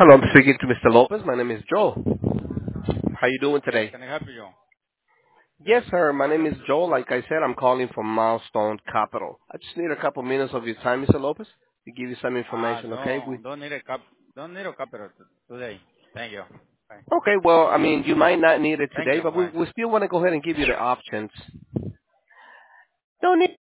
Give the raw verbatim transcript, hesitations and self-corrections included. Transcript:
Hello, I'm speaking to Mister Lopez. My name is Joel. How you doing Yes, today? can I help you? Yes, sir. My name is Joel. Like I said, I'm calling from Milestone Capital. I just need a couple minutes of your time, Mister Lopez, to give you some Ah, information, okay? We, no, don't need a cap, don't need a capital today. Thank you. Bye. okay, well, I mean, you might not need it Thank today, you. but we, Bye. we still want to go ahead and give you the options. Don't need